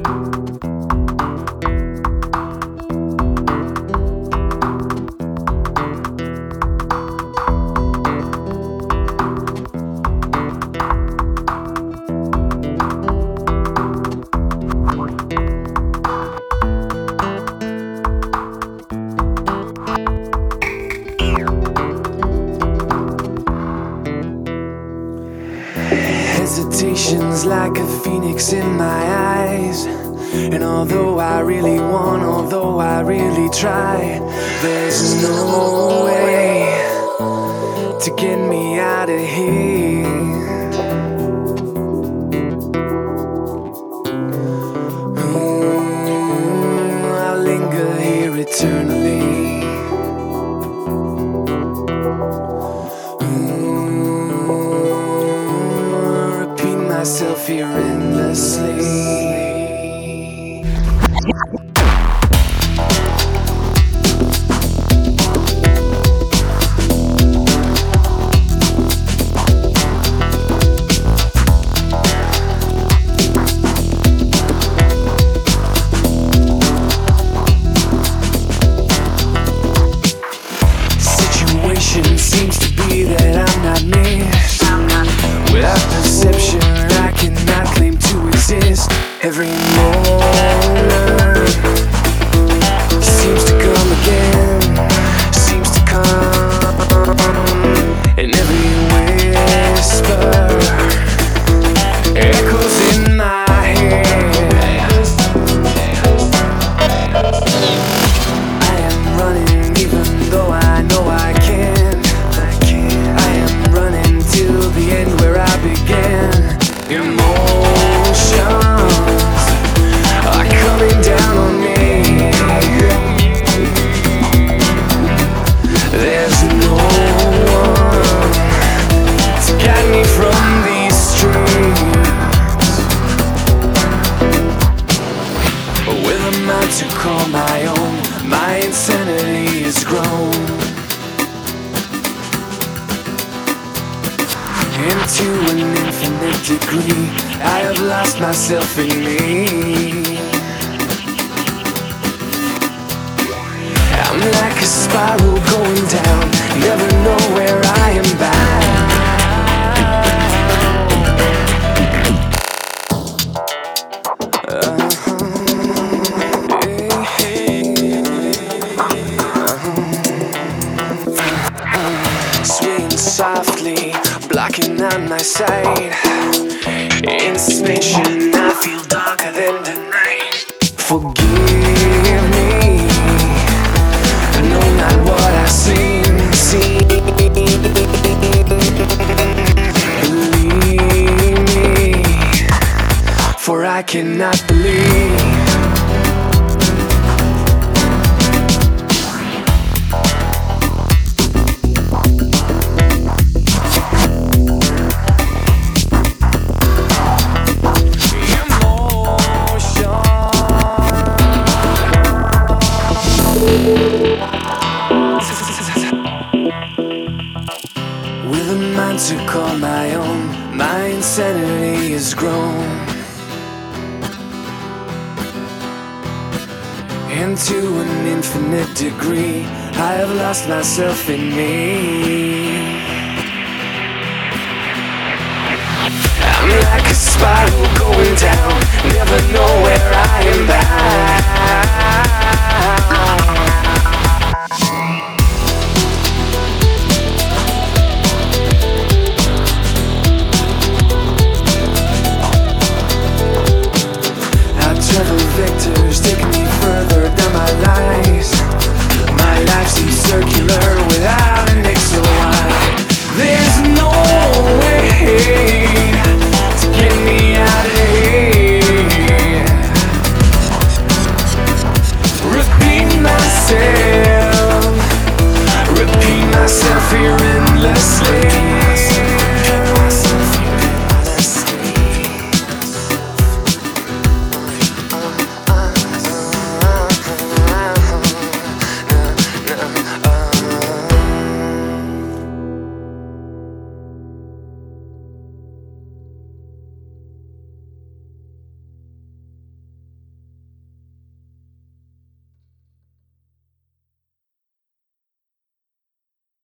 Hesitation's like a phoenix in my eyes. And although I really want, although I really try, there's no way to get me out of here. I'll linger here eternally. Repeat myself here endlessly. Seems to be that I'm not missed. Without perception, I cannot claim to exist. Every moment seems to come again, seems to come, and every whisper echoes in my head. I am running even though I know I can't. Till the end where I began. Emotions are coming down on me. There's no one to guide me from these streets. With a mind to call my own, my insanity is grown. Into an infinite degree, I have lost myself in me. I'm like a spiral going down, never know where I am bound. Swaying softly, blocking on my sight. In suspension, I feel darker than the night. Forgive me, I know not what I see. Believe me, for I cannot believe. With a mind to call my own, my insanity is grown. Into an infinite degree, I have lost myself in me. I'm like a spiral going